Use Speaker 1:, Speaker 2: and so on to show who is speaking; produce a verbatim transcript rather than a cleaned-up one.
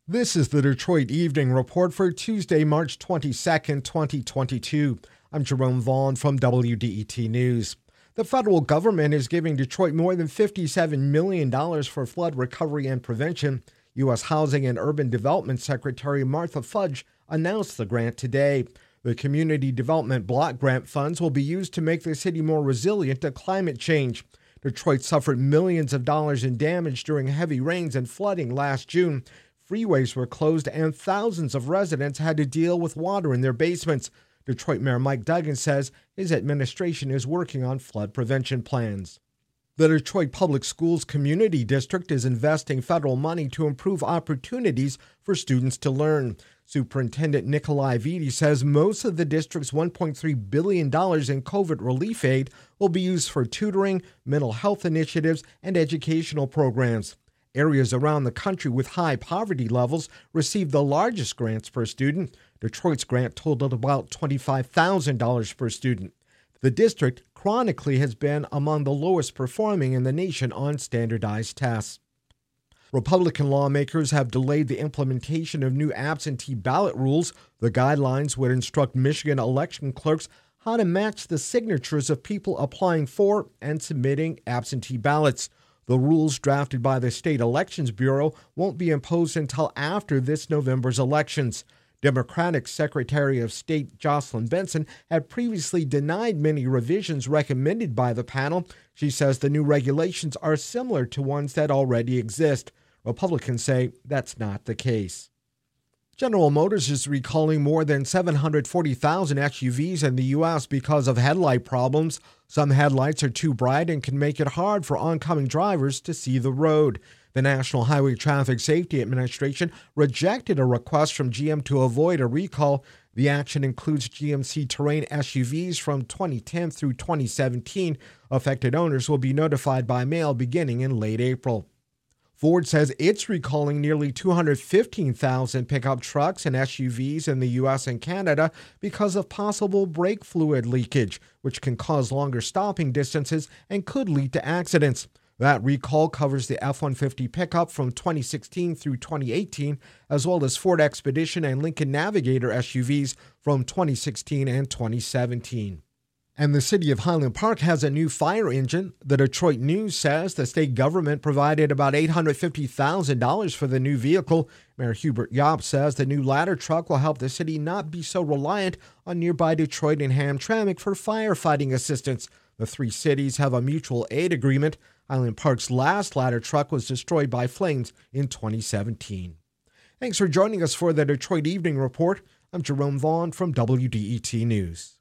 Speaker 1: This is the Detroit Evening Report for Tuesday, March twenty-second, twenty twenty-two. I'm Jerome Vaughn from W D E T News. The federal government is giving Detroit more than fifty-seven million dollars for flood recovery and prevention. U S Housing and Urban Development Secretary Martha Fudge announced the grant today. The Community Development Block Grant funds will be used to make the city more resilient to climate change. Detroit suffered millions of dollars in damage during heavy rains and flooding last June. Freeways were closed and thousands of residents had to deal with water in their basements. Detroit Mayor Mike Duggan says his administration is working on flood prevention plans. The Detroit Public Schools Community District is investing federal money to improve opportunities for students to learn. Superintendent Nikolai Vitti says most of the district's one point three billion dollars in COVID relief aid will be used for tutoring, mental health initiatives, and educational programs. Areas around the country with high poverty levels receive the largest grants per student. Detroit's grant totaled about twenty-five thousand dollars per student. The district chronically has been among the lowest performing in the nation on standardized tests. Republican lawmakers have delayed the implementation of new absentee ballot rules. The guidelines would instruct Michigan election clerks how to match the signatures of people applying for and submitting absentee ballots. The rules drafted by the State Elections Bureau won't be imposed until after this November's elections. Democratic Secretary of State Jocelyn Benson had previously denied many revisions recommended by the panel. She says the new regulations are similar to ones that already exist. Republicans say that's not the case. General Motors is recalling more than seven hundred forty thousand S U Vs in the U S because of headlight problems. Some headlights are too bright and can make it hard for oncoming drivers to see the road. The National Highway Traffic Safety Administration rejected a request from G M to avoid a recall. The action includes G M C Terrain S U Vs from twenty ten through twenty seventeen. Affected owners will be notified by mail beginning in late April. Ford says it's recalling nearly two hundred fifteen thousand pickup trucks and S U Vs in the U S and Canada because of possible brake fluid leakage, which can cause longer stopping distances and could lead to accidents. That recall covers the F one fifty pickup from twenty sixteen through twenty eighteen, as well as Ford Expedition and Lincoln Navigator S U Vs from twenty sixteen and twenty seventeen. And the city of Highland Park has a new fire engine. The Detroit News says the state government provided about eight hundred fifty thousand dollars for the new vehicle. Mayor Hubert Yopp says the new ladder truck will help the city not be so reliant on nearby Detroit and Hamtramck for firefighting assistance. The three cities have a mutual aid agreement. Highland Park's last ladder truck was destroyed by flames in twenty seventeen. Thanks for joining us for the Detroit Evening Report. I'm Jerome Vaughn from W D E T News.